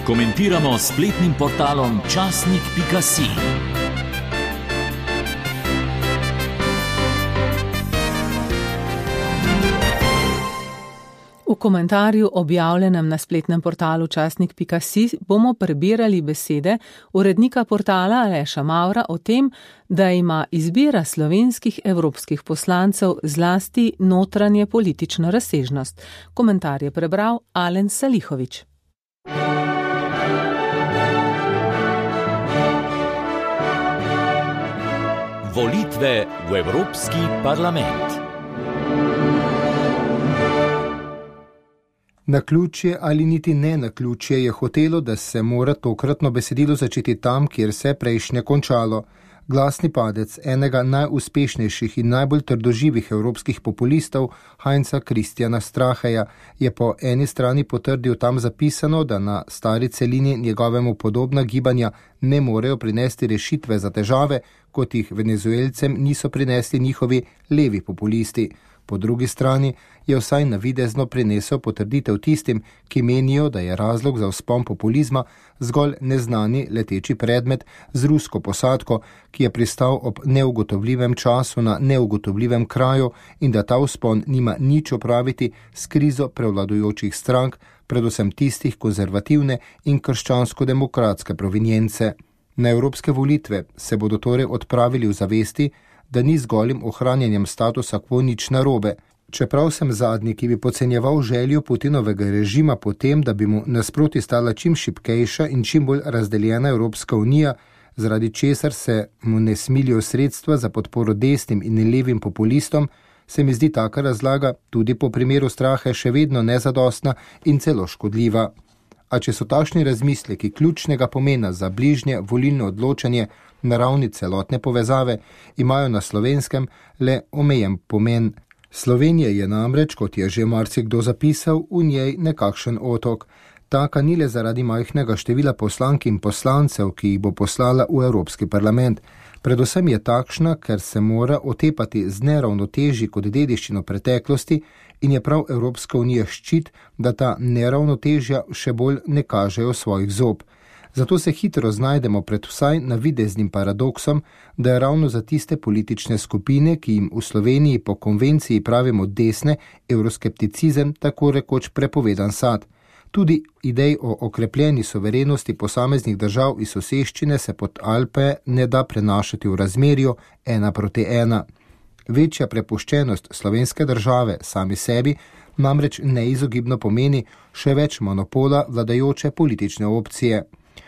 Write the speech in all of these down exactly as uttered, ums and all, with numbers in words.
Komentiramo s spletnim portalom časnik pika si. V komentarju, objavljenem na spletnem portalu časnik pika si, bomo prebirali besede urednika portala Aleša Mavra o tem, da ima izbira slovenskih evropskih poslancev zlasti notranje politično razsežnost. Komentar je prebral Alen Salihovič. Volitve v Evropski parlament. Naključje ali niti ne naključje je hotelo, da se mora tokratno besedilo začeti tam, kjer se prejšnje končalo. Glasni padec enega najuspešnejših in najbolj trdoživih evropskih populistov, Heinza Christiana Stracheja, je po eni strani potrdil tam zapisano, da na stari celini njegovemu podobna gibanja ne morejo prinesti rešitve za težave, kot jih Venezuelcem niso prinesli njihovi levi populisti. Po drugi strani je vsaj navidezno prinesel potrditev tistim, ki menijo, da je razlog za vzpon populizma zgolj neznani leteči predmet z rusko posadko, ki je pristal ob neugotovljivem času na neugotovljivem kraju in da ta vzpon nima nič opraviti s krizo prevladujočih strank, predvsem tistih konzervativne in krščansko-demokratske provenience. Na evropske volitve se bodo torej odpravili v zavesti, da ni z golim ohranjanjem statusa quo nič narobe. Čeprav sem zadnji, ki bi podcenjeval željo Putinovega režima po tem, da bi mu nasproti stala čim šibkejša in čim bolj razdeljena Evropska unija, zaradi česar se mu ne smilijo sredstva za podporo desnim in levim populistom, se mi zdi taka razlaga tudi po primeru Strahe še vedno nezadostna in celo škodljiva. A če so takšni razmisleki ključnega pomena za bližnje volilno odločanje na ravni celotne povezave, imajo na Slovenskem le omejen pomen. Slovenija je namreč, kot je že marsikdo zapisal, v njej nekakšen otok. Taka ni le zaradi majhnega števila poslank in poslancev, ki jih bo poslala v Evropski parlament. Predvsem je takšna, ker se mora otepati z neravnotežji kot dediščino preteklosti in je prav Evropska unija ščit, da ta neravnotežja še bolj ne kažejo svojih zob. Zato se hitro znajdemo pred vsaj navideznim paradoksom, da je ravno za tiste politične skupine, ki jim v Sloveniji po konvenciji pravimo desne, evroskepticizem tako rekoč prepovedan sad. Tudi idej o okrepljeni suverenosti posameznih držav iz soseščine se pod Alpe ne da prenašati v razmerju ena proti ena. Večja prepuščenost slovenske države sami sebi namreč neizogibno pomeni še več monopola vladajoče politične opcije.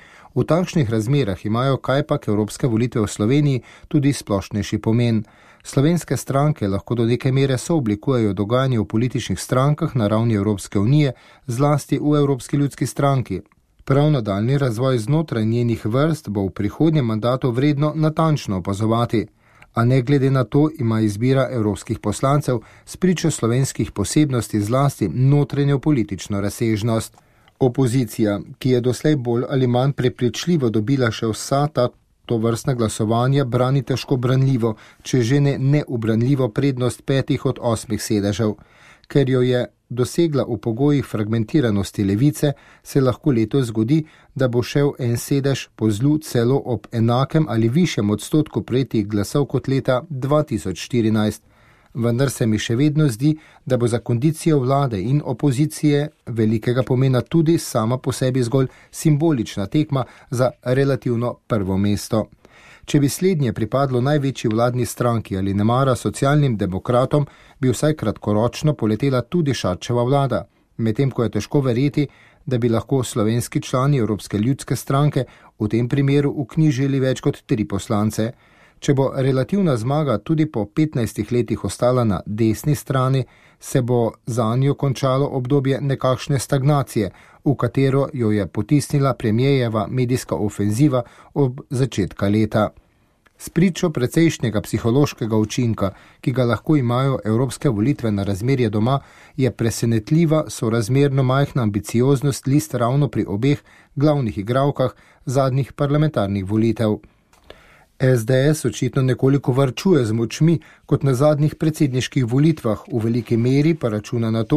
V takšnih razmerah imajo kajpak evropske volitve v Sloveniji tudi splošnejši pomen. Slovenske stranke lahko do neke mere sooblikujejo dogajanje v političnih strankah na ravni Evropske unije, zlasti v Evropski ljudski stranki. Prav nadaljni razvoj znotraj njenih vrst bo v prihodnjem mandatu vredno natančno opazovati. A ne glede na to ima izbira evropskih poslancev spričo slovenskih posebnosti zlasti notranjo politično razsežnost. Opozicija, ki je doslej bolj ali manj prepričljivo dobila še vsa ta tovrstna glasovanja, brani težko branljivo, če že ne neubranljivo prednost petih od osmih sedežev. Ker jo je dosegla v pogojih fragmentiranosti levice, se lahko letos zgodi, da bo šel en sedež po zlu celo ob enakem ali višjem odstotku prejetih glasov kot leta dva tisoč štirinajst. Vendar se mi še vedno zdi, da bo za kondicijo vlade in opozicije velikega pomena tudi sama po sebi zgolj simbolična tekma za relativno prvo mesto. Če bi slednje pripadlo največji vladni stranki ali nemara socialnim demokratom, bi vsaj kratkoročno poletela tudi Šarčeva vlada, medtem ko je težko verjeti, da bi lahko slovenski člani Evropske ljudske stranke v tem primeru vknjižili več kot tri poslance. Če bo relativna zmaga tudi po petnajstih letih ostala na desni strani, se bo zanjo končalo obdobje nekakšne stagnacije, v katero jo je potisnila premierjeva medijska ofenziva ob začetka leta. Spričo precejšnjega psihološkega učinka, ki ga lahko imajo evropske volitve na razmerje doma, je presenetljiva sorazmerno majhna ambicioznost list ravno pri obeh glavnih igralkah zadnjih parlamentarnih volitev. es de es očitno nekoliko varčuje z močmi kot na zadnjih predsedniških volitvah, v veliki meri pa računa na to,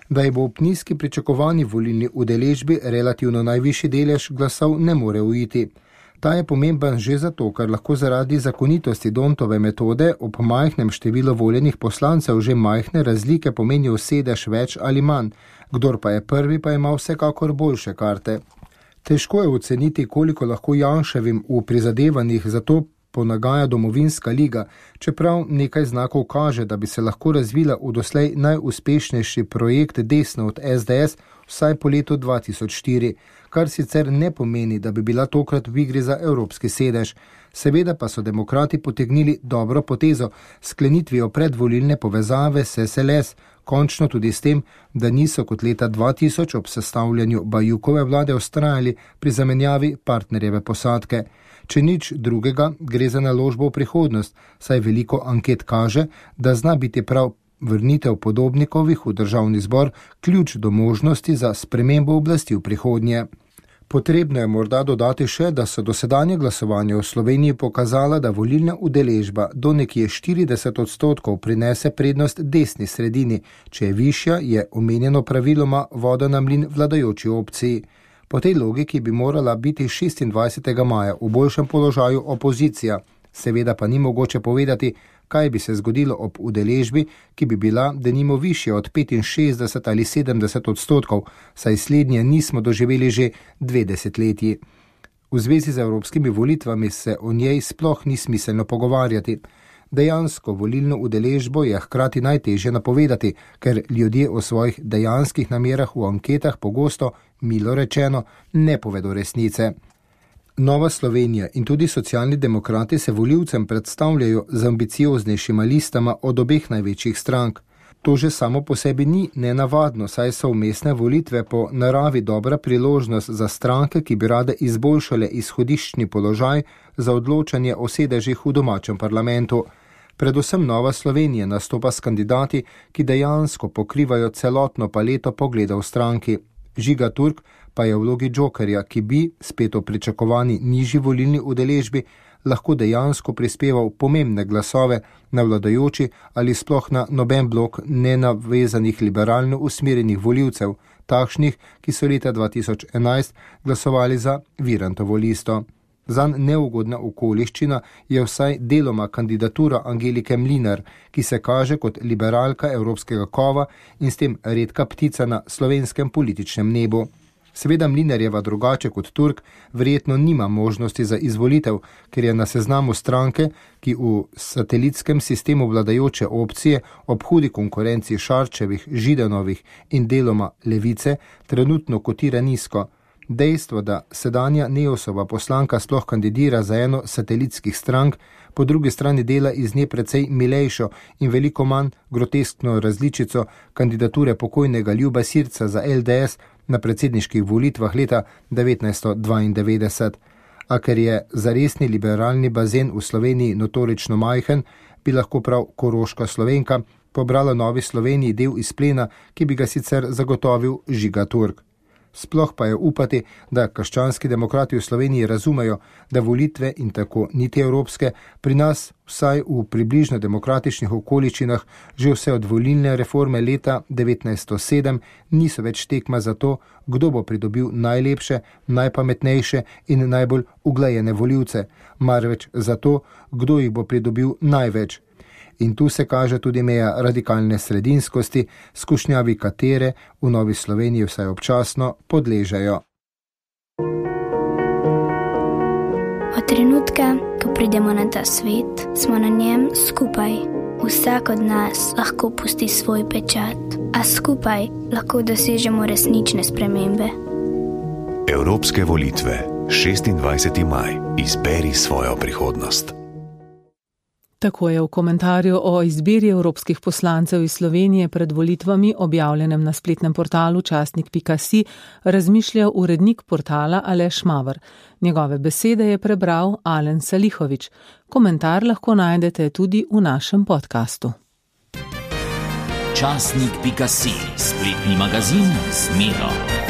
Da je bo ob nizki pričakovani volilni udeležbi relativno najvišji delež glasov ne more uiti. Ta je pomemben že zato, ker lahko zaradi zakonitosti D'Hondtove metode ob majhnem številu voljenih poslancev že majhne razlike pomenijo sedež več ali manj, kdor pa je prvi, pa ima vsekakor boljše karte. Težko je oceniti, koliko lahko Janševim v prizadevanjih za to ponagaja domovinska liga, čeprav nekaj znakov kaže, da bi se lahko razvila v doslej najuspešnejši projekt desno od es de es vsaj po letu dva tisoč štiri, kar sicer ne pomeni, da bi bila tokrat v igri za evropski sedež. Seveda pa so demokrati potegnili dobro potezo sklenitvijo predvolilne povezave s es el es, končno tudi s tem, da niso kot leta dva tisoč ob sestavljanju Bajukove vlade vztrajali pri zamenjavi partnerjeve posadke. Če nič drugega, gre za naložbo v prihodnost, saj veliko anket kaže, da zna biti prav vrnitev podobnikovih v državni zbor ključ do možnosti za spremembo oblasti v prihodnje. Potrebno je morda dodati še, da so dosedanje glasovanje v Sloveniji pokazala, da volilna udeležba do nekje štirideset odstotkov prinese prednost desni sredini, če je višja, je omenjeno praviloma voda na mlin vladajoči opciji. Po tej logiki bi morala biti šestindvajsetega maja v boljšem položaju opozicija, seveda pa ni mogoče povedati, kaj bi se zgodilo ob udeležbi, ki bi bila denimo višja od petinšestdeset ali sedemdeset odstotkov, saj slednje nismo doživeli že dve desetletji. V zvezi z evropskimi volitvami se o njej sploh ni smiselno pogovarjati. Dejansko volilno udeležbo je hkrati najtežje napovedati, ker ljudje o svojih dejanskih namerah v anketah pogosto, milo rečeno, ne povedo resnice. Nova Slovenija in tudi socialni demokrati se volivcem predstavljajo z ambicioznejšima listama od obeh največjih strank. To že samo po sebi ni nenavadno, saj so vmesne volitve po naravi dobra priložnost za stranke, ki bi rade izboljšale izhodiščni položaj za odločanje o sedežih v domačem parlamentu. Predvsem Nova Slovenija nastopa s kandidati, ki dejansko pokrivajo celotno paleto pogledov stranki. Žiga Turk pa je v vlogi džokerja, ki bi, spet o pričakovani nižji volilni udeležbi, lahko dejansko prispeval pomembne glasove na vladajoči ali sploh na noben blok nenavezanih liberalno usmerjenih volivcev, takšnih, ki so leta dva tisoč enajst glasovali za Virantovo listo. Zanj neugodna okoliščina je vsaj deloma kandidatura Angelike Mlinar, ki se kaže kot liberalka evropskega kova in s tem redka ptica na slovenskem političnem nebu. Seveda Mlinarjeva drugače kot Turk verjetno nima možnosti za izvolitev, ker je na seznamu stranke, ki v satelitskem sistemu vladajoče opcije ob hudi konkurenci Šarčevih, Židanovih in deloma Levice trenutno kotira nizko. Dejstvo, da sedanja Neosova poslanka sploh kandidira za eno satelitskih strank, po drugi strani dela iz nje precej milejšo in veliko manj groteskno različico kandidature pokojnega Ljuba Sirca za el de es na predsedniških volitvah leta devetnajststo dvaindevetdeset. A ker je zaresni liberalni bazen v Sloveniji notorično majhen, bi lahko prav koroška Slovenka pobrala Novi Sloveniji del izplena, ki bi ga sicer zagotovil Žiga Turk. Sploh pa je upati, da krščanski demokrati v Sloveniji razumejo, da volitve in tako niti evropske pri nas vsaj v približno demokratičnih okoliščinah že vse od volilne reforme leta devetnajststo sedem niso več tekma za to, kdo bo pridobil najlepše, najpametnejše in najbolj uglajene volivce, marveč za to, kdo jih bo pridobil največ. In tu se kaže tudi meja radikalne sredinskosti, skušnjavi katere v Novi Sloveniji vsaj občasno podležejo. Od trenutka, ko pridemo na ta svet, smo na njem skupaj. Vsak od nas lahko pusti svoj pečat, a skupaj lahko dosežemo resnične spremembe. Evropske volitve, šestindvajseti maj. Izberi svojo prihodnost. Tako je v komentarju o izbiri evropskih poslancev iz Slovenije pred volitvami, objavljenem na spletnem portalu časnik pika si, razmišljal urednik portala Aleš Maver. Njegove besede je prebral Alen Salihovič. Komentar lahko najdete tudi v našem podkastu. časnik pika si, spletni magazin z Miro.